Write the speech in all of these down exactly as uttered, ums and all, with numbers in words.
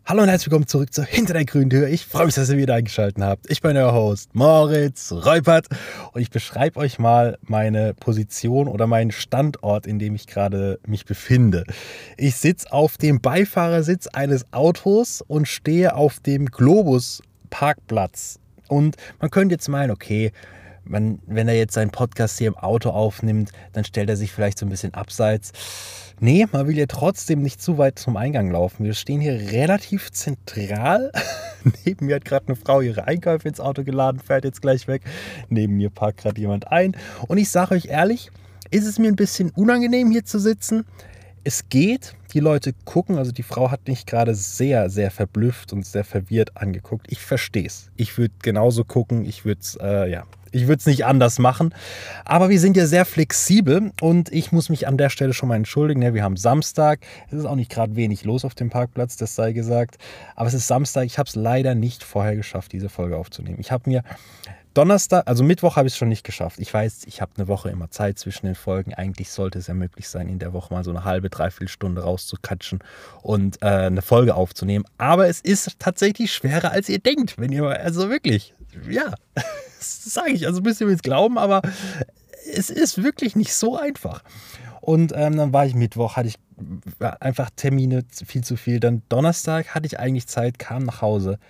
Hallo und herzlich willkommen zurück zu Hinter der grünen Tür. Ich freue mich, dass ihr wieder eingeschaltet habt. Ich bin euer Host Moritz Reupert und ich beschreibe euch mal meine Position oder meinen Standort, in dem ich gerade mich befinde. Ich sitze auf dem Beifahrersitz eines Autos und stehe auf dem Globus-Parkplatz. Und man könnte jetzt meinen, okay, man, wenn er jetzt seinen Podcast hier im Auto aufnimmt, dann stellt er sich vielleicht so ein bisschen abseits. Nee, man will ja trotzdem nicht zu weit zum Eingang laufen. Wir stehen hier relativ zentral. Neben mir hat gerade eine Frau ihre Einkäufe ins Auto geladen, fährt jetzt gleich weg. Neben mir parkt gerade jemand ein. Und ich sage euch ehrlich, ist es mir ein bisschen unangenehm hier zu sitzen. Es geht, die Leute gucken, also die Frau hat mich gerade sehr, sehr verblüfft und sehr verwirrt angeguckt. Ich verstehe es. Ich würde genauso gucken, ich würde es, äh, ja, ich würde es nicht anders machen. Aber wir sind ja sehr flexibel und ich muss mich an der Stelle schon mal entschuldigen. Ja, wir haben Samstag, es ist auch nicht gerade wenig los auf dem Parkplatz, das sei gesagt. Aber es ist Samstag, ich habe es leider nicht vorher geschafft, diese Folge aufzunehmen. Ich habe mir Donnerstag, also Mittwoch habe ich es schon nicht geschafft. Ich weiß, ich habe eine Woche immer Zeit zwischen den Folgen. Eigentlich sollte es ja möglich sein, in der Woche mal so eine halbe, dreiviertel Stunde rauszukatschen und äh, eine Folge aufzunehmen. Aber es ist tatsächlich schwerer, als ihr denkt. Wenn ihr, also wirklich, ja, das sage ich. Also müsst ihr mir jetzt glauben, aber es ist wirklich nicht so einfach. Und ähm, dann war ich Mittwoch, hatte ich einfach Termine viel zu viel. Dann Donnerstag hatte ich eigentlich Zeit, kam nach Hause.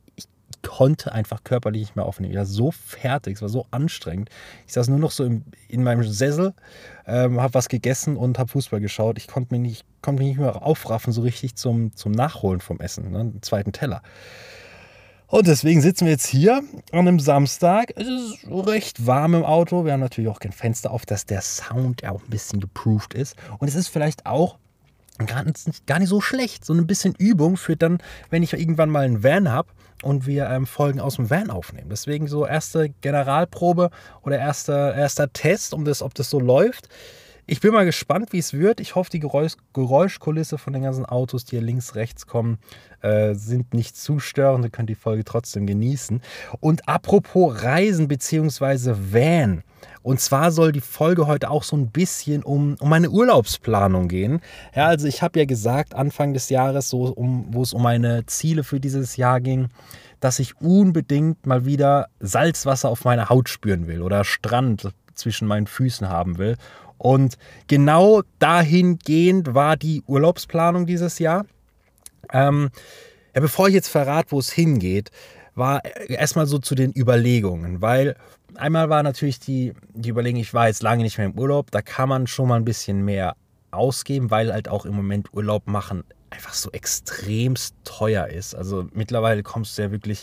Konnte einfach körperlich nicht mehr aufnehmen. Ich war so fertig, es war so anstrengend. Ich saß nur noch so im, in meinem Sessel, ähm, habe was gegessen und habe Fußball geschaut. Ich konnte mich nicht, konnte mich nicht mehr aufraffen, so richtig zum, zum Nachholen vom Essen, ne? Den zweiten Teller. Und deswegen sitzen wir jetzt hier an einem Samstag. Es ist recht warm im Auto. Wir haben natürlich auch kein Fenster auf, dass der Sound auch ein bisschen geproved ist. Und es ist vielleicht auch gar nicht, gar nicht so schlecht. So ein bisschen Übung für dann, wenn ich irgendwann mal einen Van habe und wir ähm, Folgen aus dem Van aufnehmen. Deswegen so erste Generalprobe oder erster, erster Test, um das, ob das so läuft. Ich bin mal gespannt, wie es wird. Ich hoffe, die Geräusch, Geräuschkulisse von den ganzen Autos, die hier links, rechts kommen, äh, sind nicht zu störend. Ihr könnt die Folge trotzdem genießen. Und apropos Reisen bzw. Van. Und zwar soll die Folge heute auch so ein bisschen um, um meine Urlaubsplanung gehen. Ja, also ich habe ja gesagt, Anfang des Jahres, so um, wo es um meine Ziele für dieses Jahr ging, dass ich unbedingt mal wieder Salzwasser auf meiner Haut spüren will oder Strand zwischen meinen Füßen haben will. Und genau dahingehend war die Urlaubsplanung dieses Jahr. Ähm, ja, bevor ich jetzt verrate, wo es hingeht, war erstmal so zu den Überlegungen, weil einmal war natürlich die, die Überlegung, ich war jetzt lange nicht mehr im Urlaub, da kann man schon mal ein bisschen mehr ausgeben, weil halt auch im Moment Urlaub machen einfach so extremst teuer ist. Also mittlerweile kommst du ja wirklich,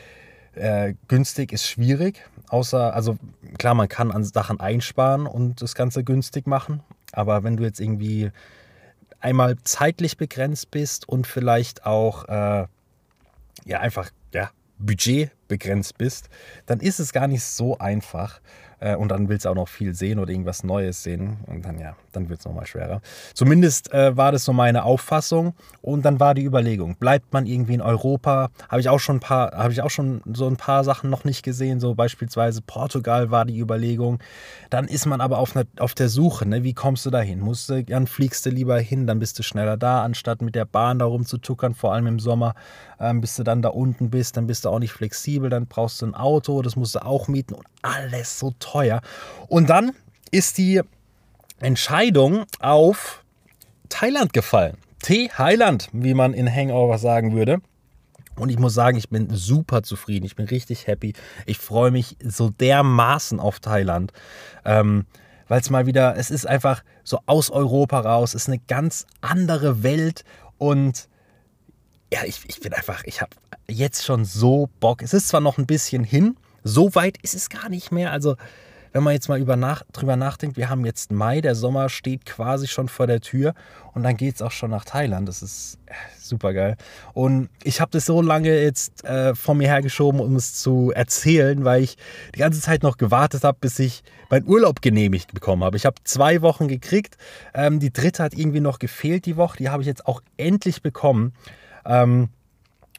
äh, günstig ist schwierig, außer, also klar, man kann an Sachen einsparen und das Ganze günstig machen, aber wenn du jetzt irgendwie einmal zeitlich begrenzt bist und vielleicht auch, äh, ja, einfach, ja, Budget begrenzt bist, dann ist es gar nicht so einfach. Äh, und dann willst du auch noch viel sehen oder irgendwas Neues sehen. Und dann, ja, dann wird es nochmal schwerer. Zumindest äh, war das so meine Auffassung. Und dann war die Überlegung, bleibt man irgendwie in Europa? Habe ich auch schon ein paar, habe ich auch schon so ein paar Sachen noch nicht gesehen. So beispielsweise Portugal war die Überlegung. Dann ist man aber auf, ne, auf der Suche. Ne? Wie kommst du da hin? Musst du, dann fliegst du lieber hin, dann bist du schneller da, anstatt mit der Bahn da rumzutuckern, vor allem im Sommer. Ähm, bis du dann da unten bist, dann bist du auch nicht flexibel, dann brauchst du ein Auto, das musst du auch mieten und alles so teuer. Und dann ist die Entscheidung auf Thailand gefallen. Thailand, wie man in Hangover sagen würde. Und ich muss sagen, ich bin super zufrieden. Ich bin richtig happy. Ich freue mich so dermaßen auf Thailand. Ähm, weil es mal wieder, es ist einfach so aus Europa raus. Es ist eine ganz andere Welt. Und ja, ich, ich bin einfach, ich habe jetzt schon so Bock. Es ist zwar noch ein bisschen hin, so weit ist es gar nicht mehr. Also wenn man jetzt mal über nach, drüber nachdenkt, wir haben jetzt Mai, der Sommer steht quasi schon vor der Tür und dann geht es auch schon nach Thailand. Das ist super geil. Und ich habe das so lange jetzt äh, vor mir hergeschoben, um es zu erzählen, weil ich die ganze Zeit noch gewartet habe, bis ich meinen Urlaub genehmigt bekommen habe. Ich habe zwei Wochen gekriegt. Ähm, die dritte hat irgendwie noch gefehlt die Woche. Die habe ich jetzt auch endlich bekommen. Ähm,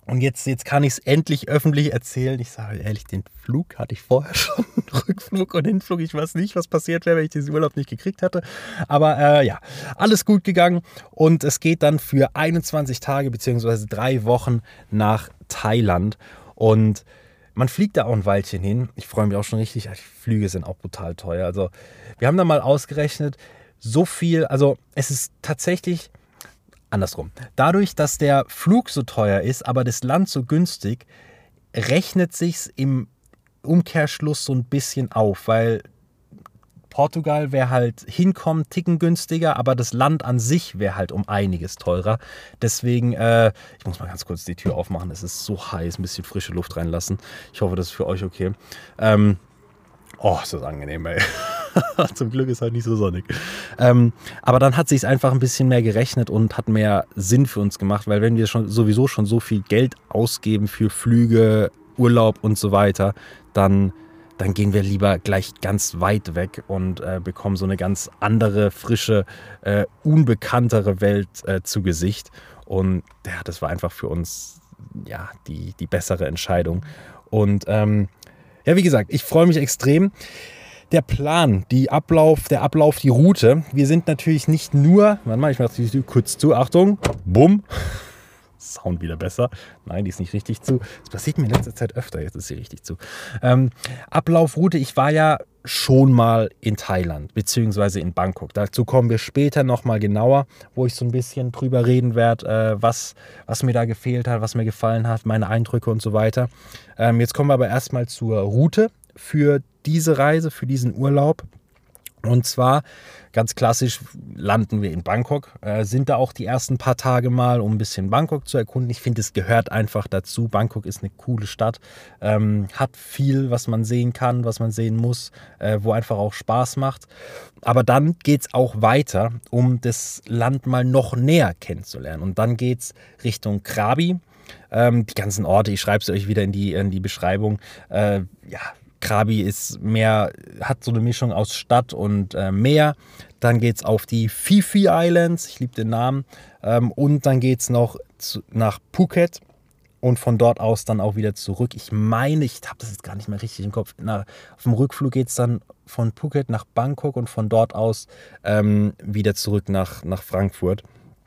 Und jetzt, jetzt kann ich es endlich öffentlich erzählen. Ich sage ehrlich, den Flug hatte ich vorher schon. Rückflug und Hinflug. Ich weiß nicht, was passiert wäre, wenn ich diesen Urlaub nicht gekriegt hätte. Aber äh, ja, alles gut gegangen. Und es geht dann für einundzwanzig Tage bzw. drei Wochen nach Thailand. Und man fliegt da auch ein Weilchen hin. Ich freue mich auch schon richtig. Die Flüge sind auch brutal teuer. Also wir haben da mal ausgerechnet, so viel, also es ist tatsächlich... Andersrum. Dadurch, dass der Flug so teuer ist, aber das Land so günstig, rechnet sich's im Umkehrschluss so ein bisschen auf, weil Portugal wäre halt hinkommen, ticken günstiger, aber das Land an sich wäre halt um einiges teurer. Deswegen, äh, ich muss mal ganz kurz die Tür aufmachen, es ist so heiß, ein bisschen frische Luft reinlassen. Ich hoffe, das ist für euch okay. Ähm, oh, ist das angenehm, ey. Zum Glück ist halt nicht so sonnig. Ähm, aber dann hat sich es einfach ein bisschen mehr gerechnet und hat mehr Sinn für uns gemacht, weil wenn wir schon sowieso schon so viel Geld ausgeben für Flüge, Urlaub und so weiter, dann, dann gehen wir lieber gleich ganz weit weg und äh, bekommen so eine ganz andere, frische, äh, unbekanntere Welt äh, zu Gesicht. Und ja, das war einfach für uns ja, die, die bessere Entscheidung. Und ähm, ja, wie gesagt, ich freue mich extrem. Der Plan, die Ablauf, der Ablauf, die Route. Wir sind natürlich nicht nur, warte mal, ich mache die Tür kurz zu, Achtung, bumm. Sound wieder besser. Nein, die ist nicht richtig zu. Das passiert mir in letzter Zeit öfter, jetzt ist sie richtig zu. Ähm, Ablaufroute, ich war ja schon mal in Thailand, beziehungsweise in Bangkok. Dazu kommen wir später nochmal genauer, wo ich so ein bisschen drüber reden werde, äh, was, was mir da gefehlt hat, was mir gefallen hat, meine Eindrücke und so weiter. Ähm, jetzt kommen wir aber erstmal zur Route für diese Reise, für diesen Urlaub. Und zwar, ganz klassisch, landen wir in Bangkok, äh, sind da auch die ersten paar Tage mal, um ein bisschen Bangkok zu erkunden. Ich finde, es gehört einfach dazu. Bangkok ist eine coole Stadt, ähm, hat viel, was man sehen kann, was man sehen muss, äh, wo einfach auch Spaß macht. Aber dann geht es auch weiter, um das Land mal noch näher kennenzulernen. Und dann geht es Richtung Krabi. Ähm, die ganzen Orte, ich schreibe es euch wieder in die, in die Beschreibung, äh, ja, Krabi ist mehr, hat so eine Mischung aus Stadt und äh, Meer. Dann geht es auf die Phi Phi Islands, ich liebe den Namen. Ähm, und dann geht es noch zu, nach Phuket und von dort aus dann auch wieder zurück. Ich meine, ich habe das jetzt gar nicht mehr richtig im Kopf. Na, auf dem Rückflug geht es dann von Phuket nach Bangkok und von dort aus ähm, wieder zurück nach, nach Frankfurt.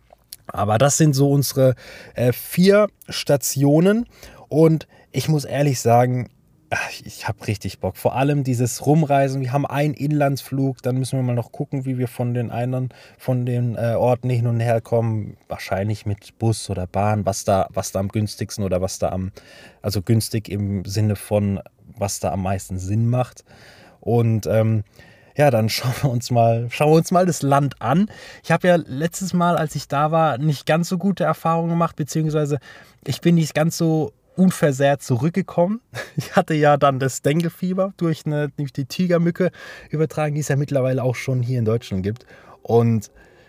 Aber das sind so unsere äh, vier Stationen und ich muss ehrlich sagen, ich habe richtig Bock. Vor allem dieses Rumreisen. Wir haben einen Inlandsflug. Dann müssen wir mal noch gucken, wie wir von den einen, von den äh, Orten hin und her kommen. Wahrscheinlich mit Bus oder Bahn, was da, was da am günstigsten oder was da am, also günstig im Sinne von, was da am meisten Sinn macht. Und ähm, ja, dann schauen wir uns mal, schauen wir uns mal das Land an. Ich habe ja letztes Mal, als ich da war, nicht ganz so gute Erfahrungen gemacht, beziehungsweise ich bin nicht ganz so unversehrt zurückgekommen. Ich hatte ja dann das Dengue-Fieber durch, eine, durch die Tigermücke übertragen, die es ja mittlerweile auch schon hier in Deutschland gibt. Und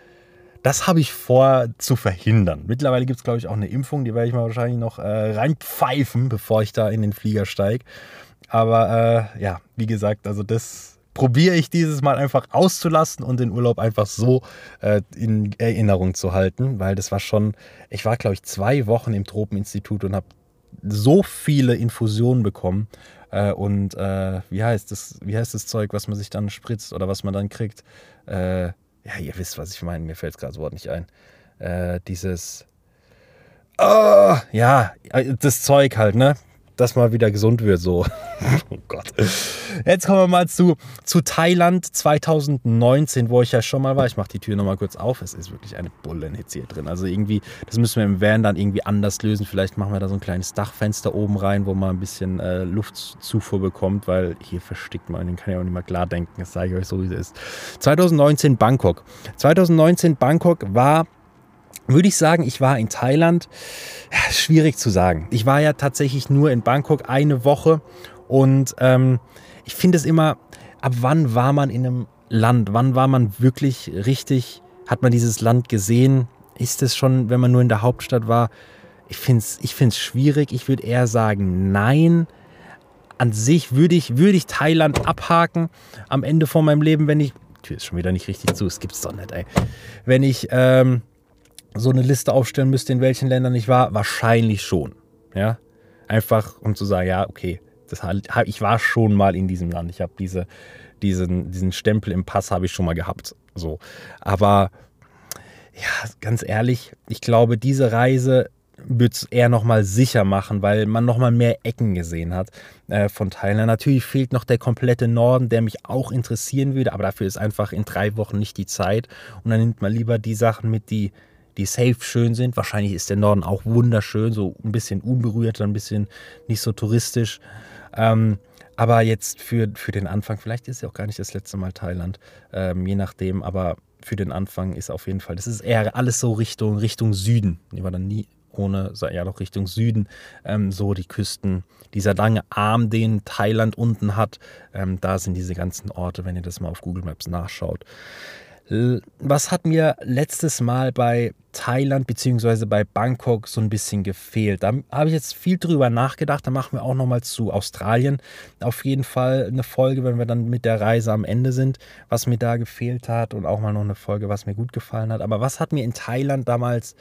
das habe ich vor zu verhindern. Mittlerweile gibt es, glaube ich, auch eine Impfung, die werde ich mal wahrscheinlich noch äh, reinpfeifen, bevor ich da in den Flieger steige. Aber äh, ja, wie gesagt, also das probiere ich dieses Mal einfach auszulassen und den Urlaub einfach so äh, in Erinnerung zu halten, weil das war schon, ich war, glaube ich, zwei Wochen im Tropeninstitut und habe so viele Infusionen bekommen äh, und äh, wie heißt das, wie heißt das Zeug, was man sich dann spritzt oder was man dann kriegt? Äh, ja, ihr wisst, was ich meine, mir fällt gerade das Wort nicht ein. Äh, dieses, oh, ja, das Zeug halt, ne? Dass man wieder gesund wird, so. Oh Gott. Jetzt kommen wir mal zu, zu Thailand zwanzig neunzehn, wo ich ja schon mal war. Ich mache die Tür nochmal kurz auf. Es ist wirklich eine Bullenhitze hier drin. Also irgendwie, das müssen wir im Van dann irgendwie anders lösen. Vielleicht machen wir da so ein kleines Dachfenster oben rein, wo man ein bisschen äh, Luftzufuhr bekommt, weil hier verstickt man. Den kann ich auch nicht mal klar denken. Das sage ich euch so, wie es ist. zwanzig neunzehn Bangkok. zwanzig neunzehn Bangkok war... Würde ich sagen, ich war in Thailand, ja, schwierig zu sagen. Ich war ja tatsächlich nur in Bangkok eine Woche und ähm, ich finde es immer, ab wann war man in einem Land? Wann war man wirklich richtig, hat man dieses Land gesehen? Ist es schon, wenn man nur in der Hauptstadt war? Ich finde es ich find's schwierig. Ich würde eher sagen, nein. An sich würde ich, würde ich Thailand abhaken am Ende von meinem Leben, wenn ich, die Tür ist schon wieder nicht richtig zu, es gibt's doch nicht, ey. Wenn ich, ähm, so eine Liste aufstellen müsste, in welchen Ländern ich war, wahrscheinlich schon. Ja, einfach um zu sagen, ja, okay, das halt, ich war schon mal in diesem Land. Ich habe diese, diesen, diesen Stempel im Pass habe ich schon mal gehabt. So, aber ja, ganz ehrlich, ich glaube, diese Reise wird es eher nochmal sicher machen, weil man nochmal mehr Ecken gesehen hat äh, von Thailand. Natürlich fehlt noch der komplette Norden, der mich auch interessieren würde, aber dafür ist einfach in drei Wochen nicht die Zeit. Und dann nimmt man lieber die Sachen mit, die, die safe schön sind. Wahrscheinlich ist der Norden auch wunderschön, so ein bisschen unberührter, ein bisschen nicht so touristisch. Ähm, aber jetzt für, für den Anfang, vielleicht ist ja auch gar nicht das letzte Mal Thailand, ähm, je nachdem, aber für den Anfang ist auf jeden Fall, das ist eher alles so Richtung, Richtung Süden. Ich war dann nie ohne, ja doch Richtung Süden, ähm, so die Küsten, dieser lange Arm, den Thailand unten hat, ähm, da sind diese ganzen Orte, wenn ihr das mal auf Google Maps nachschaut. Was hat mir letztes Mal bei Thailand bzw. bei Bangkok so ein bisschen gefehlt? Da habe ich jetzt viel drüber nachgedacht. Da machen wir auch nochmal zu Australien auf jeden Fall eine Folge, wenn wir dann mit der Reise am Ende sind, was mir da gefehlt hat, und auch mal noch eine Folge, was mir gut gefallen hat. Aber was hat mir in Thailand damals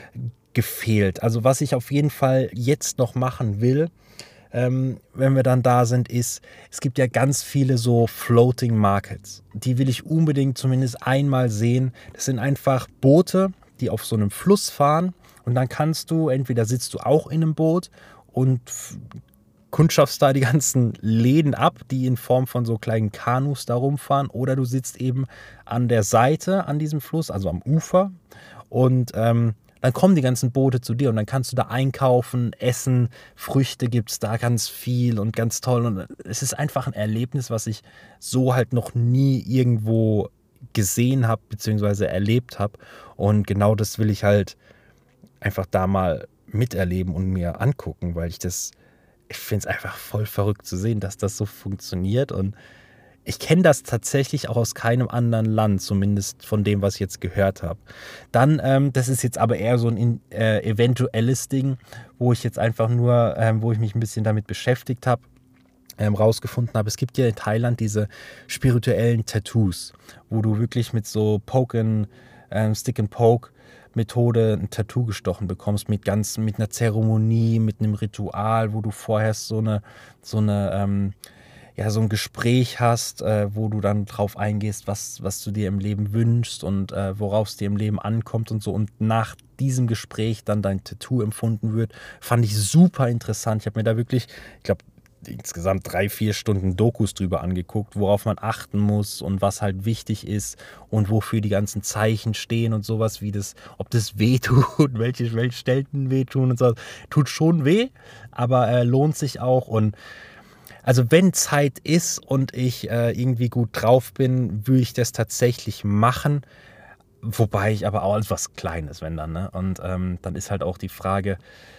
gefehlt? Also was ich auf jeden Fall jetzt noch machen will, Ähm, wenn wir dann da sind, ist, es gibt ja ganz viele so Floating Markets. Die will ich unbedingt zumindest einmal sehen. Das sind einfach Boote, die auf so einem Fluss fahren, und dann kannst du, entweder sitzt du auch in einem Boot und kundschafst da die ganzen Läden ab, die in Form von so kleinen Kanus da rumfahren, oder du sitzt eben an der Seite an diesem Fluss, also am Ufer, und ähm, dann kommen die ganzen Boote zu dir und dann kannst du da einkaufen, essen, Früchte gibt es da ganz viel und ganz toll. Und es ist einfach ein Erlebnis, was ich so halt noch nie irgendwo gesehen habe bzw. erlebt habe. Und genau das will ich halt einfach da mal miterleben und mir angucken, weil ich das, ich finde es einfach voll verrückt zu sehen, dass das so funktioniert. Und ich kenne das tatsächlich auch aus keinem anderen Land, zumindest von dem, was ich jetzt gehört habe. Dann, ähm, das ist jetzt aber eher so ein äh, eventuelles Ding, wo ich jetzt einfach nur, ähm, wo ich mich ein bisschen damit beschäftigt habe, ähm, rausgefunden habe. Es gibt ja in Thailand diese spirituellen Tattoos, wo du wirklich mit so Poke and, ähm, Stick and Poke Methode ein Tattoo gestochen bekommst, mit ganz, mit einer Zeremonie, mit einem Ritual, wo du vorher so eine, so eine, ähm, ja, so ein Gespräch hast, äh, wo du dann drauf eingehst, was, was du dir im Leben wünschst und äh, worauf es dir im Leben ankommt und so. Und nach diesem Gespräch dann dein Tattoo empfunden wird, fand ich super interessant. Ich habe mir da wirklich, ich glaube, insgesamt drei, vier Stunden Dokus drüber angeguckt, worauf man achten muss und was halt wichtig ist und wofür die ganzen Zeichen stehen und sowas, wie das, ob das weh tut, welche, welche Stellen wehtun und so. Tut schon weh, aber äh, lohnt sich auch. Und also wenn Zeit ist und ich äh, irgendwie gut drauf bin, würde ich das tatsächlich machen. Wobei ich aber auch als was Kleines, wenn dann. Ne? Und ähm, dann ist halt auch die Frage,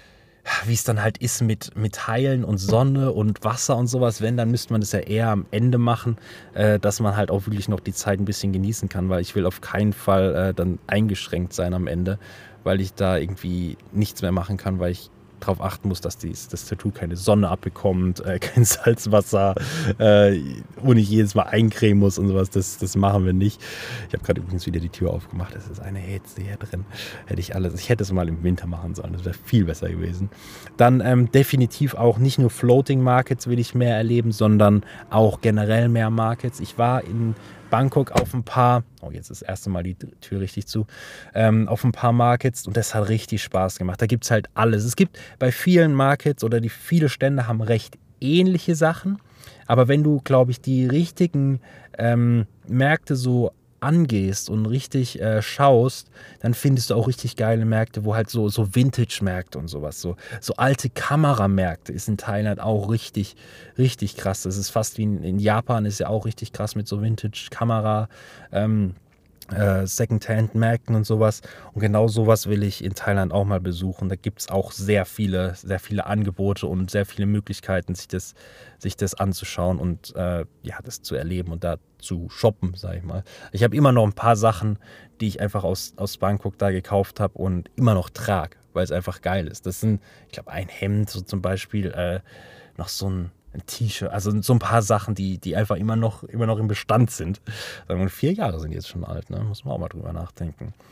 wie es dann halt ist mit, mit Heilen und Sonne und Wasser und sowas. Wenn, dann müsste man das ja eher am Ende machen, äh, dass man halt auch wirklich noch die Zeit ein bisschen genießen kann, weil ich will auf keinen Fall äh, dann eingeschränkt sein am Ende, weil ich da irgendwie nichts mehr machen kann, weil ich darauf achten muss, dass dies, das Tattoo keine Sonne abbekommt, äh, kein Salzwasser, äh, wo ich jedes Mal eincremen muss und sowas. Das, das machen wir nicht. Ich habe gerade übrigens wieder die Tür aufgemacht. Das ist eine Hitze hier drin. Hätte ich alles, ich hätte es mal im Winter machen sollen. Das wäre viel besser gewesen. Dann ähm, definitiv auch nicht nur Floating Markets will ich mehr erleben, sondern auch generell mehr Markets. Ich war in Bangkok auf ein paar, oh jetzt ist das erste Mal die Tür richtig zu, ähm, auf ein paar Markets, und das hat richtig Spaß gemacht. Da gibt es halt alles. Es gibt bei vielen Markets, oder die viele Stände haben recht ähnliche Sachen, aber wenn du, glaube ich, die richtigen ähm, Märkte so angehst und richtig äh, schaust, dann findest du auch richtig geile Märkte, wo halt so, so Vintage-Märkte und sowas, so, so alte Kameramärkte ist in Thailand auch richtig, richtig krass. Das ist fast wie in, in Japan, ist ja auch richtig krass mit so Vintage-Kamera, ähm, äh, Second-Hand-Märkten und sowas. Und genau sowas will ich in Thailand auch mal besuchen. Da gibt es auch sehr viele, sehr viele Angebote und sehr viele Möglichkeiten, sich das, sich das anzuschauen und äh, ja, das zu erleben und da zu shoppen, sag ich mal. Ich habe immer noch ein paar Sachen, die ich einfach aus, aus Bangkok da gekauft habe und immer noch trage, weil es einfach geil ist. Das sind, ich glaube, ein Hemd, so zum Beispiel, äh, noch so ein ein T-Shirt, also so ein paar Sachen, die, die einfach immer noch, immer noch im Bestand sind. Und vier Jahre sind jetzt schon alt, ne? Muss man auch mal drüber nachdenken.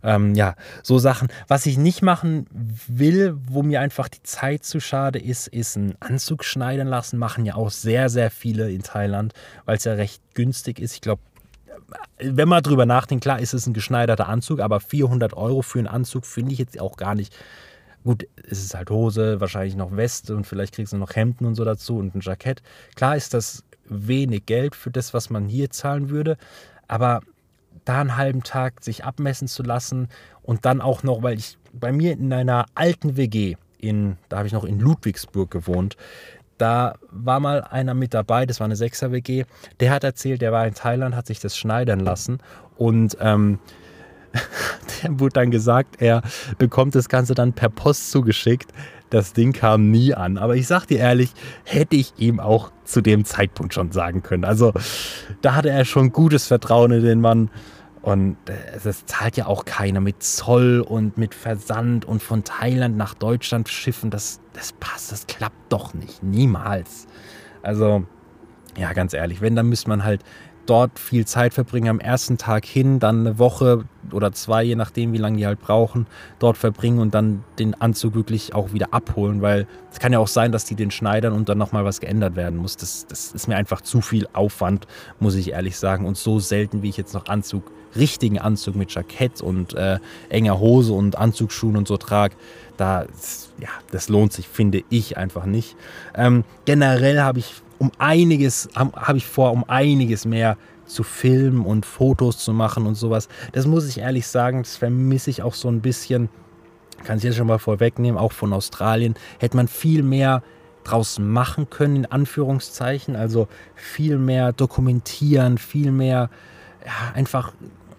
Ähm, ja, so Sachen. Was ich nicht machen will, wo mir einfach die Zeit zu schade ist, ist einen Anzug schneidern lassen. Machen ja auch sehr, sehr viele in Thailand, weil es ja recht günstig ist. Ich glaube, wenn man drüber nachdenkt, klar ist es ein geschneiderter Anzug, aber vierhundert Euro für einen Anzug finde ich jetzt auch gar nicht. Gut, es ist halt Hose, wahrscheinlich noch Weste und vielleicht kriegst du noch Hemden und so dazu und ein Jackett. Klar ist das wenig Geld für das, was man hier zahlen würde, aber da einen halben Tag sich abmessen zu lassen und dann auch noch, weil ich bei mir in einer alten W G, in, da habe ich noch in Ludwigsburg gewohnt, da war mal einer mit dabei, das war eine Sechser-W G, der hat erzählt, der war in Thailand, hat sich das schneidern lassen und ähm, der wurde dann gesagt, er bekommt das Ganze dann per Post zugeschickt. Das Ding kam nie an. Aber ich sag dir ehrlich, hätte ich ihm auch zu dem Zeitpunkt schon sagen können. Also da hatte er schon gutes Vertrauen in den Mann. Und das zahlt ja auch keiner mit Zoll und mit Versand und von Thailand nach Deutschland schiffen. Das, das passt, das klappt doch nicht. Niemals. Also, ja, ganz ehrlich, wenn, dann müsste man halt dort viel Zeit verbringen, am ersten Tag hin, dann eine Woche oder zwei, je nachdem, wie lange die halt brauchen, dort verbringen und dann den Anzug wirklich auch wieder abholen, weil es kann ja auch sein, dass die den schneidern und dann nochmal was geändert werden muss. Das, das ist mir einfach zu viel Aufwand, muss ich ehrlich sagen, und so selten, wie ich jetzt noch Anzug, richtigen Anzug mit Jackett und äh, enger Hose und Anzugsschuhen und so trage, da, ja, das lohnt sich, finde ich einfach nicht. Ähm, generell habe ich um einiges, habe ich vor, um einiges mehr zu filmen und Fotos zu machen und sowas. Das muss ich ehrlich sagen, das vermisse ich auch so ein bisschen, kann ich jetzt schon mal vorwegnehmen, auch von Australien, hätte man viel mehr draus machen können, in Anführungszeichen, also viel mehr dokumentieren, viel mehr, ja, einfach,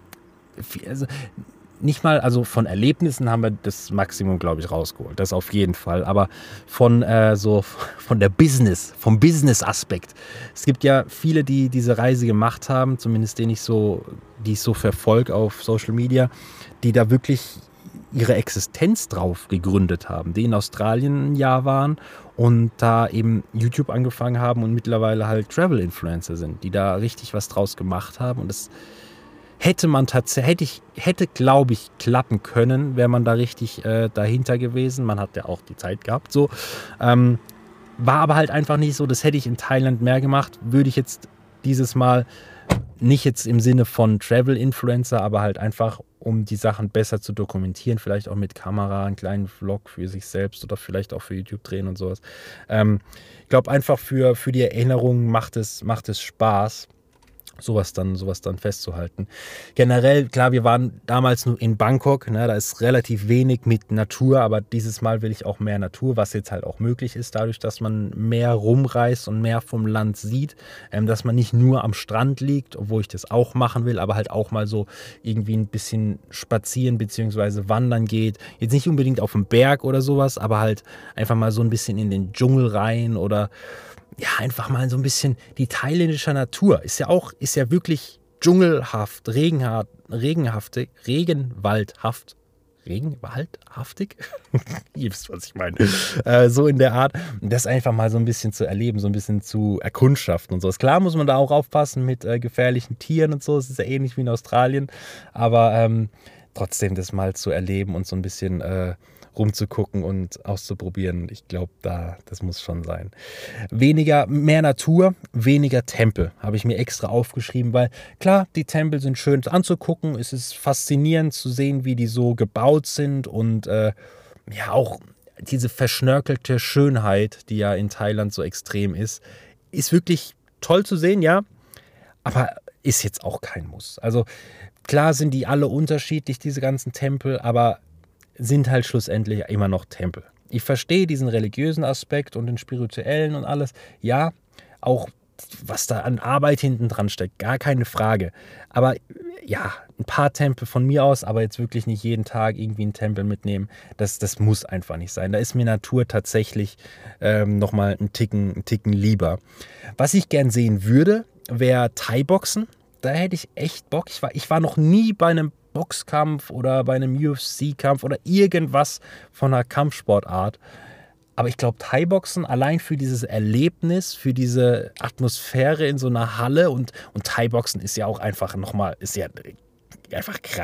also nicht mal, also von Erlebnissen haben wir das Maximum, glaube ich, rausgeholt. Das auf jeden Fall. Aber von äh, so von der Business, vom Business-Aspekt. Es gibt ja viele, die diese Reise gemacht haben, zumindest den ich so, die ich so verfolge auf Social Media, die da wirklich ihre Existenz drauf gegründet haben, die in Australien ein Jahr waren und da eben YouTube angefangen haben und mittlerweile halt Travel-Influencer sind, die da richtig was draus gemacht haben. Und das hätte man tatsächlich, hätte, ich, hätte glaube ich, klappen können, wäre man da richtig äh, dahinter gewesen. Man hat ja auch die Zeit gehabt, so. Ähm, war aber halt einfach nicht so, das hätte ich in Thailand mehr gemacht, würde ich jetzt dieses Mal nicht jetzt im Sinne von Travel-Influencer, aber halt einfach, um die Sachen besser zu dokumentieren, vielleicht auch mit Kamera, einen kleinen Vlog für sich selbst oder vielleicht auch für YouTube drehen und sowas. Ähm, ich glaube einfach für, für die Erinnerung macht es, macht es Spaß, sowas dann, sowas dann festzuhalten. Generell, klar, wir waren damals nur in Bangkok, ne, da ist relativ wenig mit Natur, aber dieses Mal will ich auch mehr Natur, was jetzt halt auch möglich ist, dadurch, dass man mehr rumreist und mehr vom Land sieht, ähm, dass man nicht nur am Strand liegt, obwohl ich das auch machen will, aber halt auch mal so irgendwie ein bisschen spazieren bzw. wandern geht. Jetzt nicht unbedingt auf dem Berg oder sowas, aber halt einfach mal so ein bisschen in den Dschungel rein oder ja, einfach mal so ein bisschen die thailändische Natur. Ist ja auch, ist ja wirklich dschungelhaft, regenhaft, regenhaftig, regenwaldhaft. Regenwaldhaftig? Ihr wisst, was ich meine. Äh, so in der Art. Das einfach mal so ein bisschen zu erleben, so ein bisschen zu erkundschaften und so. Klar muss man da auch aufpassen mit äh, gefährlichen Tieren und so. Es ist ja ähnlich wie in Australien. Aber ähm, trotzdem das mal zu erleben und so ein bisschen äh, rumzugucken und auszuprobieren. Ich glaube, da, das muss schon sein. Weniger, mehr Natur, weniger Tempel, habe ich mir extra aufgeschrieben, weil klar, die Tempel sind schön anzugucken. Es ist faszinierend zu sehen, wie die so gebaut sind und äh, ja, auch diese verschnörkelte Schönheit, die ja in Thailand so extrem ist, ist wirklich toll zu sehen, ja, aber ist jetzt auch kein Muss. Also klar sind die alle unterschiedlich, diese ganzen Tempel, aber sind halt schlussendlich immer noch Tempel. Ich verstehe diesen religiösen Aspekt und den spirituellen und alles. Ja, auch was da an Arbeit hinten dran steckt, gar keine Frage. Aber ja, ein paar Tempel von mir aus, aber jetzt wirklich nicht jeden Tag irgendwie einen Tempel mitnehmen. Das, das muss einfach nicht sein. Da ist mir Natur tatsächlich ähm, nochmal einen Ticken, einen Ticken lieber. Was ich gern sehen würde, wäre Thai-Boxen. Da hätte ich echt Bock. Ich war, ich war noch nie bei einem Boxkampf oder bei einem U F C-Kampf oder irgendwas von einer Kampfsportart. Aber ich glaube, Thai-Boxen allein für dieses Erlebnis, für diese Atmosphäre in so einer Halle und, und Thai-Boxen ist ja auch einfach nochmal, ist ja einfach krass.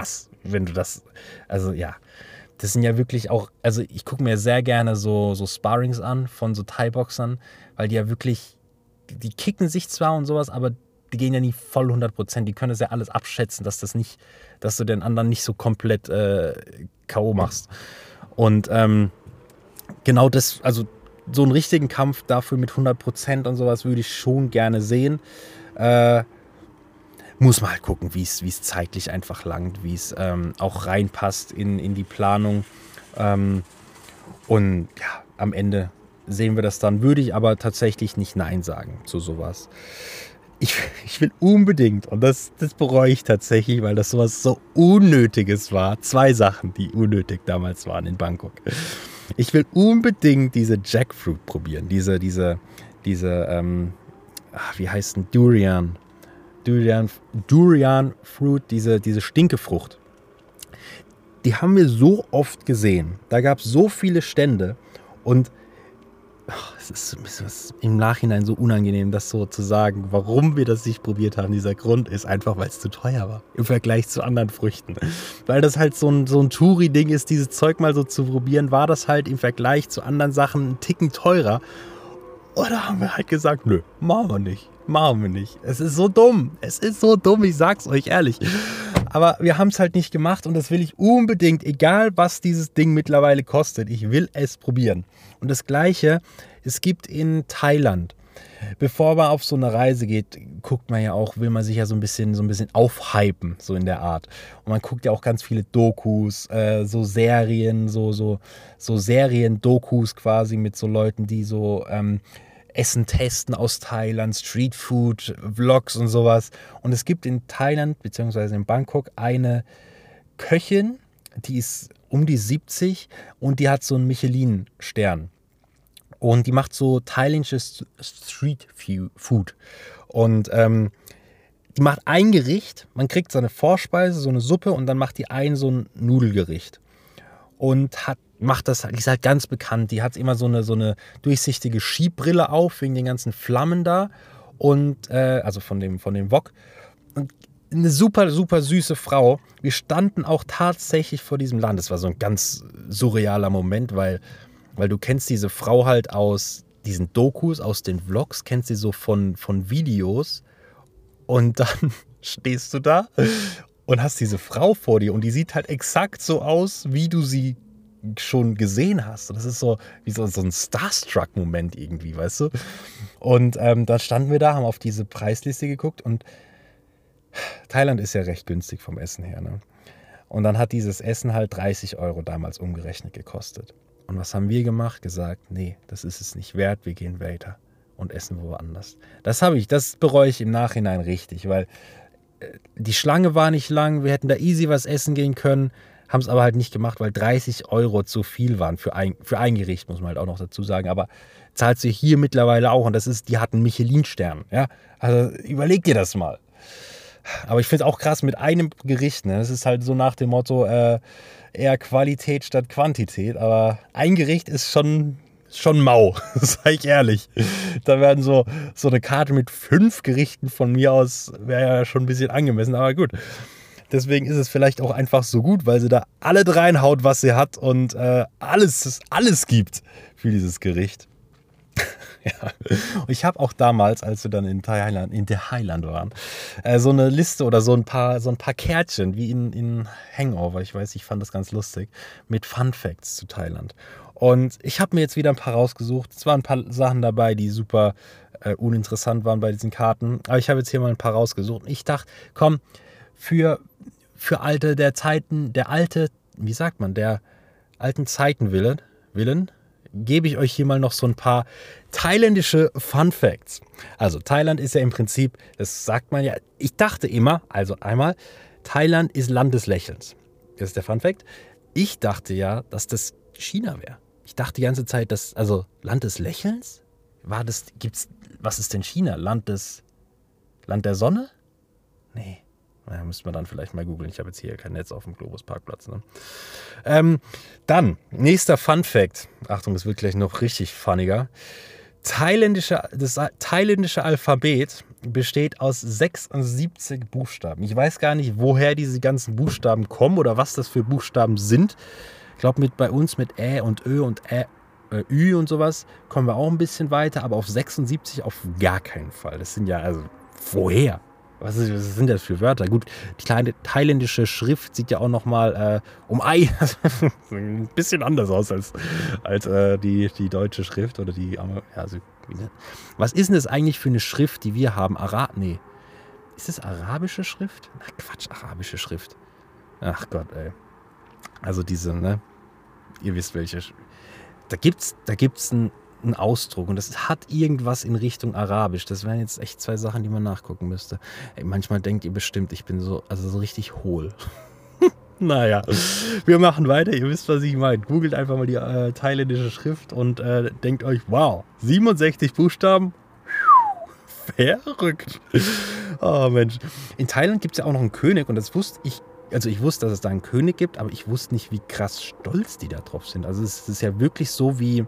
wenn du das, also ja, das sind ja wirklich auch, also ich gucke mir sehr gerne so, so Sparrings an von so Thai-Boxern, weil die ja wirklich, die, die kicken sich zwar und sowas, aber die gehen ja nie voll hundert Prozent, die können das ja alles abschätzen, dass das nicht, dass du den anderen nicht so komplett äh, K O machst. Und ähm, genau das, also so einen richtigen Kampf dafür mit hundert Prozent und sowas würde ich schon gerne sehen. Äh, muss man halt gucken, wie es zeitlich einfach langt, wie es ähm, auch reinpasst in, in die Planung. Ähm, und ja, am Ende sehen wir das dann. Würde ich aber tatsächlich nicht Nein sagen zu sowas. Ich, ich will unbedingt, und das, das bereue ich tatsächlich, weil das sowas so Unnötiges war. Zwei Sachen, die unnötig damals waren in Bangkok. Ich will unbedingt diese Jackfruit probieren. Diese, diese, diese, ähm, ach, wie heißt denn Durian? Durian, Durian Fruit, diese, diese Stinkefrucht. Die haben wir so oft gesehen. Da gab es so viele Stände und ach, es ist, es ist im Nachhinein so unangenehm, das so zu sagen, warum wir das nicht probiert haben. Dieser Grund ist einfach, weil es zu teuer war im Vergleich zu anderen Früchten. Weil das halt so ein, so ein Touri-Ding ist, dieses Zeug mal so zu probieren, war das halt im Vergleich zu anderen Sachen einen Ticken teurer. Oder haben wir halt gesagt, nö, machen wir nicht. Machen wir nicht. Es ist so dumm. Es ist so dumm, ich sag's euch ehrlich. Aber wir haben es halt nicht gemacht und das will ich unbedingt, egal was dieses Ding mittlerweile kostet. Ich will es probieren. Und das Gleiche, es gibt in Thailand, bevor man auf so eine Reise geht, guckt man ja auch, will man sich ja so ein bisschen, so ein bisschen aufhypen, so in der Art. Und man guckt ja auch ganz viele Dokus, äh, so Serien, so, so, so Serien-Dokus quasi mit so Leuten, die so ähm, Essen testen aus Thailand, Streetfood, Vlogs und sowas. Und es gibt in Thailand, beziehungsweise in Bangkok, eine Köchin, die ist um die siebzig und die hat so einen Michelin-Stern. Und die macht so thailändisches Street-Food. Und ähm, die macht ein Gericht, man kriegt so eine Vorspeise, so eine Suppe und dann macht die ein so ein Nudelgericht. Und hat, macht das, die ist halt ganz bekannt, die hat immer so eine, so eine durchsichtige Skibrille auf, wegen den ganzen Flammen da. Und, äh, also von dem, von dem Wok. Und eine super, super süße Frau. Wir standen auch tatsächlich vor diesem Land. Das war so ein ganz surrealer Moment, weil, weil du kennst diese Frau halt aus diesen Dokus, aus den Vlogs, kennst sie so von, von Videos. Und dann stehst du da und hast diese Frau vor dir und die sieht halt exakt so aus, wie du sie schon gesehen hast. Und das ist so wie so, so ein Starstruck-Moment irgendwie, weißt du? Und ähm, dann standen wir da, haben auf diese Preisliste geguckt und Thailand ist ja recht günstig vom Essen her, ne? Und dann hat dieses Essen halt dreißig Euro damals umgerechnet gekostet. Und was haben wir gemacht? Gesagt, nee, das ist es nicht wert, wir gehen weiter und essen woanders. Das habe ich, das bereue ich im Nachhinein richtig, weil die Schlange war nicht lang, wir hätten da easy was essen gehen können, haben es aber halt nicht gemacht, weil dreißig Euro zu viel waren für ein, für ein Gericht, muss man halt auch noch dazu sagen, aber zahlst du hier mittlerweile auch und das ist, die hatten Michelin-Stern, ja, also überleg dir das mal. Aber ich finde es auch krass mit einem Gericht, ne, das ist halt so nach dem Motto, äh, eher Qualität statt Quantität, aber ein Gericht ist schon... schon mau, sag ich ehrlich. Da werden so, so eine Karte mit fünf Gerichten von mir aus, wäre ja schon ein bisschen angemessen, aber gut. Deswegen ist es vielleicht auch einfach so gut, weil sie da alle reinhaut, was sie hat und äh, alles, alles gibt für dieses Gericht. Ja. Und ich habe auch damals, als wir dann in Thailand, in der Highland waren, äh, so eine Liste oder so ein paar, so ein paar Kärtchen, wie in, in Hangover, ich weiß, ich fand das ganz lustig, mit Fun Facts zu Thailand. Und ich habe mir jetzt wieder ein paar rausgesucht. Es waren ein paar Sachen dabei, die super äh, uninteressant waren bei diesen Karten. Aber ich habe jetzt hier mal ein paar rausgesucht. Und ich dachte, komm, für, für alte der Zeiten, der alte, wie sagt man, der alten Zeiten willen, willen gebe ich euch hier mal noch so ein paar thailändische Fun Facts. Also Thailand ist ja im Prinzip, das sagt man ja, ich dachte immer, also einmal, Thailand ist Land des Lächelns. Das ist der Fun Fact. Ich dachte ja, dass das China wäre. Ich dachte die ganze Zeit, dass, also Land des Lächelns? War das, gibt's, was ist denn China? Land des, Land der Sonne? Nee. Naja, müsste man dann vielleicht mal googeln. Ich habe jetzt hier kein Netz auf dem Globus-Parkplatz. Ne? Ähm, dann, nächster Fun Fact. Achtung, es wird gleich noch richtig funniger. thailändische, das thailändische Alphabet besteht aus sechsundsiebzig Buchstaben. Ich weiß gar nicht, woher diese ganzen Buchstaben kommen oder was das für Buchstaben sind. Ich glaube, mit bei uns mit Ä und Ö und Ä, äh, Ü und sowas kommen wir auch ein bisschen weiter, aber auf sechsundsiebzig auf gar keinen Fall. Das sind ja, also, woher? Was, ist, was sind das für Wörter? Gut, die kleine thailändische Schrift sieht ja auch nochmal äh, um Ei ein bisschen anders aus als, als äh, die, die deutsche Schrift oder die. Ja, also, was ist denn das eigentlich für eine Schrift, die wir haben? Ara nee. Ist das arabische Schrift? Ach Quatsch, arabische Schrift. Ach Gott, ey. Also diese, ne? Ihr wisst welche. Da gibt's, da gibt's ein ein Ausdruck und das hat irgendwas in Richtung Arabisch. Das wären jetzt echt zwei Sachen, die man nachgucken müsste. Ey, manchmal denkt ihr bestimmt, ich bin so, also so richtig hohl. Naja, wir machen weiter. Ihr wisst, was ich meine. Googelt einfach mal die äh, thailändische Schrift und äh, denkt euch, wow, siebenundsechzig Buchstaben? Verrückt. Oh Mensch. In Thailand gibt es ja auch noch einen König und das wusste ich. Also ich wusste, dass es da einen König gibt, aber ich wusste nicht, wie krass stolz die da drauf sind. Also es ist ja wirklich so wie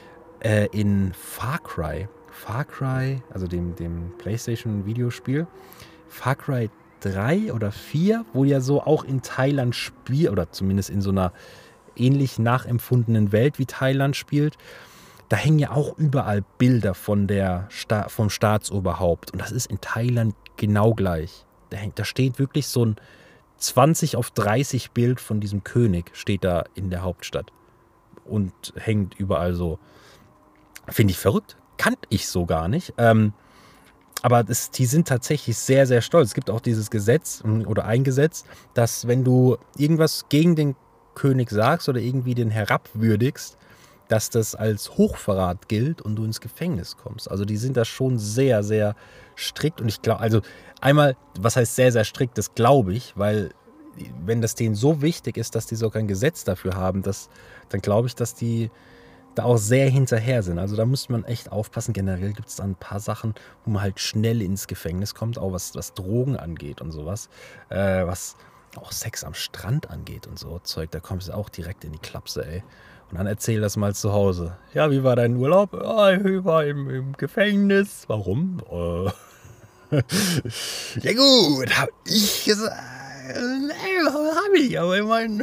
in Far Cry, Far Cry, also dem, dem PlayStation-Videospiel, Far Cry drei oder vier, wo ja so auch in Thailand spielt, oder zumindest in so einer ähnlich nachempfundenen Welt wie Thailand spielt, da hängen ja auch überall Bilder von der Sta- vom Staatsoberhaupt. Und das ist in Thailand genau gleich. Da, hängt, da steht wirklich so ein zwanzig auf dreißig Bild von diesem König, steht da in der Hauptstadt. Und hängt überall so. Finde ich verrückt. Kannte ich so gar nicht. Ähm, aber das, die sind tatsächlich sehr, sehr stolz. Es gibt auch dieses Gesetz oder ein Gesetz, dass wenn du irgendwas gegen den König sagst oder irgendwie den herabwürdigst, dass das als Hochverrat gilt und du ins Gefängnis kommst. Also die sind da schon sehr, sehr strikt. Und ich glaube, also einmal, was heißt sehr, sehr strikt, das glaube ich, weil wenn das denen so wichtig ist, dass die sogar ein Gesetz dafür haben, dass, dann glaube ich, dass die da auch sehr hinterher sind. Also da muss man echt aufpassen. Generell gibt es da ein paar Sachen, wo man halt schnell ins Gefängnis kommt, auch was, was Drogen angeht und sowas. Äh, was auch Sex am Strand angeht und so Zeug. Da kommst du auch direkt in die Klapse, ey. Und dann erzähl das mal zu Hause. Ja, wie war dein Urlaub? Ja, ich war im, im Gefängnis. Warum? Äh. Ja gut, hab ich gesagt. Nee, hab ich, aber ich meine...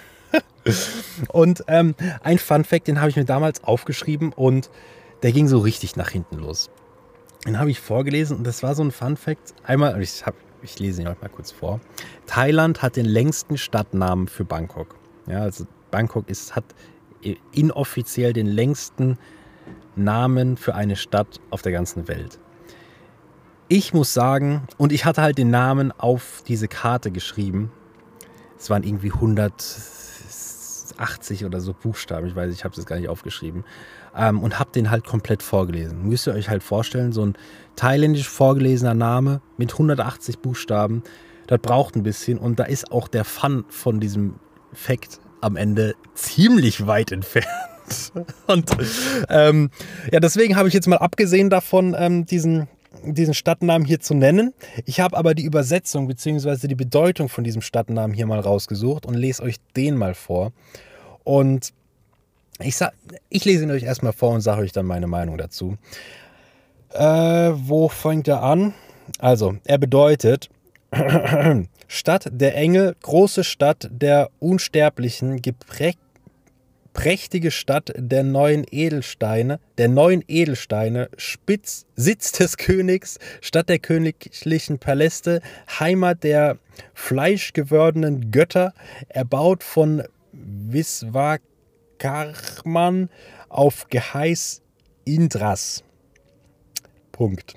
Und ähm, ein Funfact, den habe ich mir damals aufgeschrieben und der ging so richtig nach hinten los. Den habe ich vorgelesen und das war so ein Funfact. Einmal, ich, hab, ich lese ihn euch mal kurz vor. Thailand hat den längsten Stadtnamen für Bangkok. Ja, also Bangkok ist, hat inoffiziell den längsten Namen für eine Stadt auf der ganzen Welt. Ich muss sagen, und ich hatte halt den Namen auf diese Karte geschrieben. Es waren irgendwie hundertachtzig oder so Buchstaben, ich weiß, ich habe es jetzt gar nicht aufgeschrieben, ähm, und habe den halt komplett vorgelesen. Müsst ihr euch halt vorstellen, so ein thailändisch vorgelesener Name mit hundertachtzig Buchstaben, das braucht ein bisschen und da ist auch der Fun von diesem Fact am Ende ziemlich weit entfernt. Und ähm, ja, deswegen habe ich jetzt mal abgesehen davon, ähm, diesen diesen Stadtnamen hier zu nennen. Ich habe aber die Übersetzung bzw. die Bedeutung von diesem Stadtnamen hier mal rausgesucht und lese euch den mal vor. Und ich, sag, ich lese ihn euch erstmal vor und sage euch dann meine Meinung dazu. Äh, wo fängt er an? Also, er bedeutet Stadt der Engel, große Stadt der Unsterblichen, geprägt prächtige Stadt der neuen Edelsteine, der neuen Edelsteine, Spitz, Sitz des Königs, Stadt der königlichen Paläste, Heimat der fleischgewordenen Götter, erbaut von Visvakarman auf Geheiß Indras. Punkt.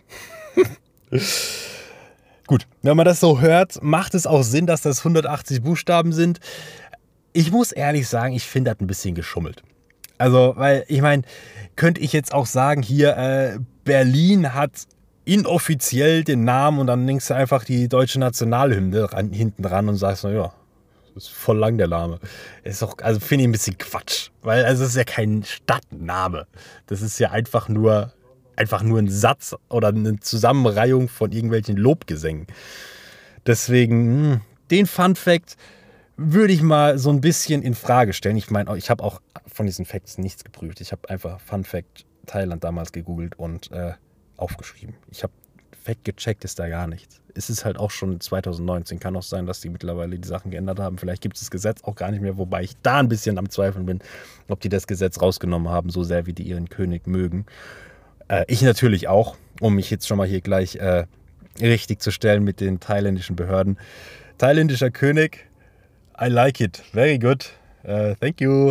Gut, wenn man das so hört, macht es auch Sinn, dass das hundertachtzig Buchstaben sind. Ich muss ehrlich sagen, ich finde das ein bisschen geschummelt. Also, weil, ich meine, könnte ich jetzt auch sagen, hier, äh, Berlin hat inoffiziell den Namen und dann nimmst du einfach die deutsche Nationalhymne ran, hinten dran und sagst, naja, das ist voll lang der Name. Ist auch, also finde ich ein bisschen Quatsch, weil also es ist ja kein Stadtname. Das ist ja einfach nur, einfach nur ein Satz oder eine Zusammenreihung von irgendwelchen Lobgesängen. Deswegen, mh, den Fun-Fact würde ich mal so ein bisschen in Frage stellen. Ich meine, ich habe auch von diesen Facts nichts geprüft. Ich habe einfach Fun Fact Thailand damals gegoogelt und äh, aufgeschrieben. Ich habe fett gecheckt, ist da gar nichts. Es ist halt auch schon zwanzig neunzehn. Kann auch sein, dass die mittlerweile die Sachen geändert haben. Vielleicht gibt es das Gesetz auch gar nicht mehr, wobei ich da ein bisschen am Zweifeln bin, ob die das Gesetz rausgenommen haben, so sehr wie die ihren König mögen. Äh, ich natürlich auch, um mich jetzt schon mal hier gleich äh, richtig zu stellen mit den thailändischen Behörden. Thailändischer König, I like it. Very good. Uh, thank you.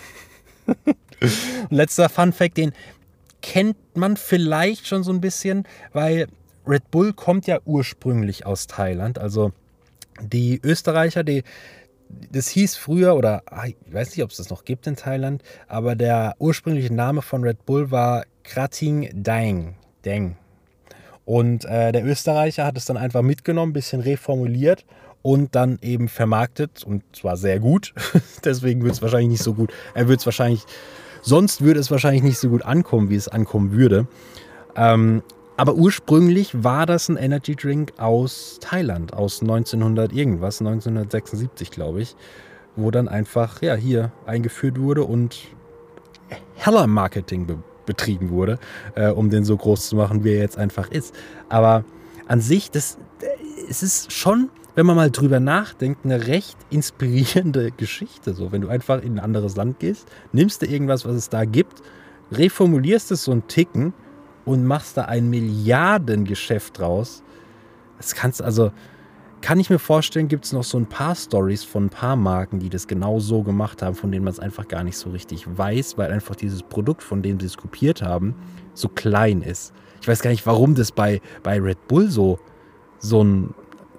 Letzter Fun Fact, den kennt man vielleicht schon so ein bisschen, weil Red Bull kommt ja ursprünglich aus Thailand. Also die Österreicher, die, das hieß früher, oder ich weiß nicht, ob es das noch gibt in Thailand, aber der ursprüngliche Name von Red Bull war Krating Daeng. Daeng. Und äh, der Österreicher hat es dann einfach mitgenommen, ein bisschen reformuliert und dann eben vermarktet, und zwar sehr gut. Deswegen wird es wahrscheinlich nicht so gut. Er wird es wahrscheinlich, sonst würde es wahrscheinlich nicht so gut ankommen, wie es ankommen würde. Ähm, aber ursprünglich war das ein Energy Drink aus Thailand, aus neunzehnhundert irgendwas, neunzehnhundertsechsundsiebzig, glaube ich, wo dann einfach ja hier eingeführt wurde und heller Marketing be betrieben wurde, äh, um den so groß zu machen, wie er jetzt einfach ist. Aber an sich, das, es ist schon, wenn man mal drüber nachdenkt, eine recht inspirierende Geschichte. So, wenn du einfach in ein anderes Land gehst, nimmst du irgendwas, was es da gibt, reformulierst es so einen Ticken und machst da ein Milliardengeschäft draus. Das kannst also, kann ich mir vorstellen, gibt es noch so ein paar Storys von ein paar Marken, die das genau so gemacht haben, von denen man es einfach gar nicht so richtig weiß, weil einfach dieses Produkt, von dem sie es kopiert haben, so klein ist. Ich weiß gar nicht, warum das bei, bei Red Bull so, so ein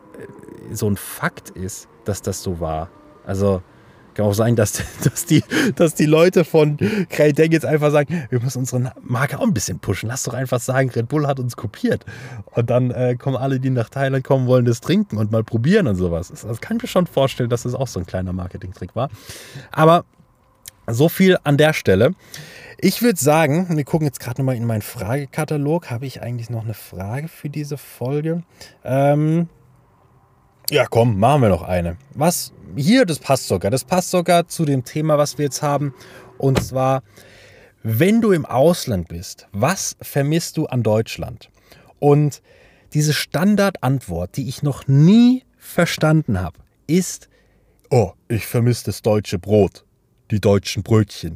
so ein Fakt ist, dass das so war. Also kann auch sein, dass, dass, die, dass die Leute von Krating jetzt einfach sagen, wir müssen unsere Marke auch ein bisschen pushen. Lass doch einfach sagen, Red Bull hat uns kopiert. Und dann äh, kommen alle, die nach Thailand kommen, wollen das trinken und mal probieren und sowas. Das, das kann ich mir schon vorstellen, dass das auch so ein kleiner Marketing-Trick war. Aber so viel an der Stelle. Ich würde sagen, wir gucken jetzt gerade nochmal in meinen Fragekatalog. Habe ich eigentlich noch eine Frage für diese Folge? Ähm... Ja, komm, machen wir noch eine. Was? Hier, das passt sogar. Das passt sogar zu dem Thema, was wir jetzt haben. Und zwar, wenn du im Ausland bist, was vermisst du an Deutschland? Und diese Standardantwort, die ich noch nie verstanden habe, ist: Oh, ich vermisse das deutsche Brot, die deutschen Brötchen.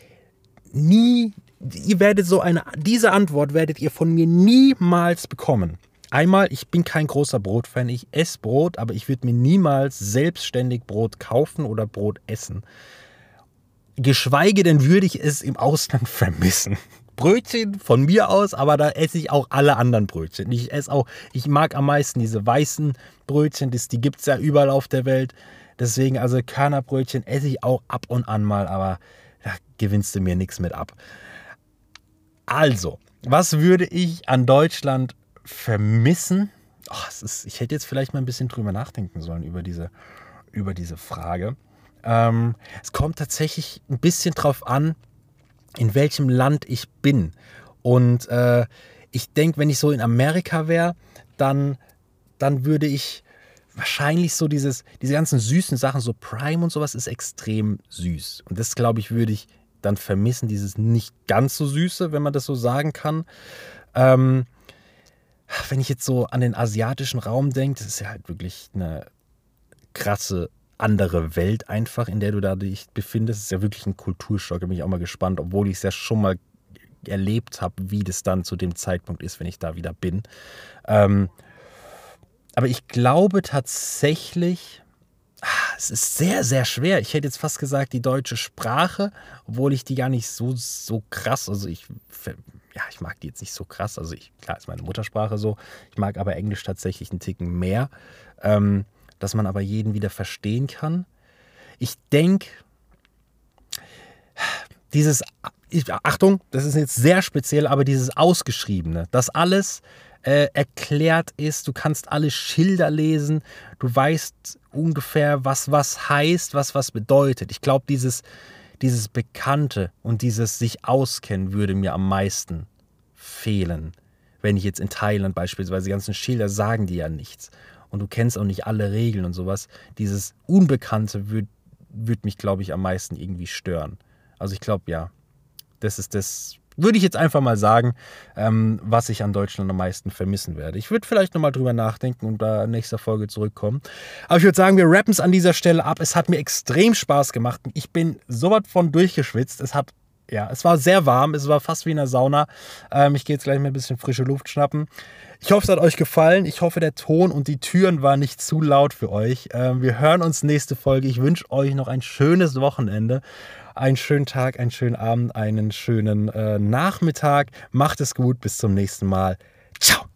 Nie, ihr werdet so eine, diese Antwort werdet ihr von mir niemals bekommen. Einmal, ich bin kein großer Brotfan, ich esse Brot, aber ich würde mir niemals selbstständig Brot kaufen oder Brot essen. Geschweige denn würde ich es im Ausland vermissen. Brötchen von mir aus, aber da esse ich auch alle anderen Brötchen. Ich esse auch, ich mag am meisten diese weißen Brötchen, das, die gibt es ja überall auf der Welt. Deswegen, also Körnerbrötchen esse ich auch ab und an mal, aber da gewinnst du mir nichts mit ab. Also, was würde ich an Deutschland vermissen? Oh, es ist, ich hätte jetzt vielleicht mal ein bisschen drüber nachdenken sollen über diese, über diese Frage. Ähm, es kommt tatsächlich ein bisschen drauf an, in welchem Land ich bin. Und äh, ich denke, wenn ich so in Amerika wäre, dann, dann würde ich wahrscheinlich so dieses, diese ganzen süßen Sachen, so Prime und sowas, ist extrem süß. Und das, glaube ich, würde ich dann vermissen, dieses nicht ganz so Süße, wenn man das so sagen kann. Ähm, Wenn ich jetzt so an den asiatischen Raum denke, das ist ja halt wirklich eine krasse andere Welt einfach, in der du da dich befindest. Das ist ja wirklich ein Kulturschock. Da bin ich auch mal gespannt, obwohl ich es ja schon mal erlebt habe, wie das dann zu dem Zeitpunkt ist, wenn ich da wieder bin. Ähm, aber ich glaube tatsächlich, es ist sehr, sehr schwer. Ich hätte jetzt fast gesagt, die deutsche Sprache, obwohl ich die gar nicht so, so krass, also ich, ja, ich mag die jetzt nicht so krass. Also ich, klar, ist meine Muttersprache so. Ich mag aber Englisch tatsächlich einen Ticken mehr, ähm, dass man aber jeden wieder verstehen kann. Ich denke, dieses, Achtung, das ist jetzt sehr speziell, aber dieses Ausgeschriebene, das alles äh, erklärt ist, du kannst alle Schilder lesen, du weißt ungefähr, was was heißt, was was bedeutet. Ich glaube, dieses, dieses Bekannte und dieses sich auskennen würde mir am meisten fehlen. Wenn ich jetzt in Thailand beispielsweise, die ganzen Schilder sagen dir ja nichts und du kennst auch nicht alle Regeln und sowas. Dieses Unbekannte würde würd mich, glaube ich, am meisten irgendwie stören. Also ich glaube, ja, das ist das, würde ich jetzt einfach mal sagen, ähm, was ich an Deutschland am meisten vermissen werde. Ich würde vielleicht nochmal drüber nachdenken und da in nächster Folge zurückkommen. Aber ich würde sagen, wir rappen es an dieser Stelle ab. Es hat mir extrem Spaß gemacht. Ich bin so was von durchgeschwitzt. Es hat, ja, es war sehr warm. Es war fast wie in der Sauna. Ähm, ich gehe jetzt gleich mal ein bisschen frische Luft schnappen. Ich hoffe, es hat euch gefallen. Ich hoffe, der Ton und die Türen waren nicht zu laut für euch. Ähm, wir hören uns nächste Folge. Ich wünsche euch noch ein schönes Wochenende. Einen schönen Tag, einen schönen Abend, einen schönen äh, Nachmittag. Macht es gut, bis zum nächsten Mal. Ciao.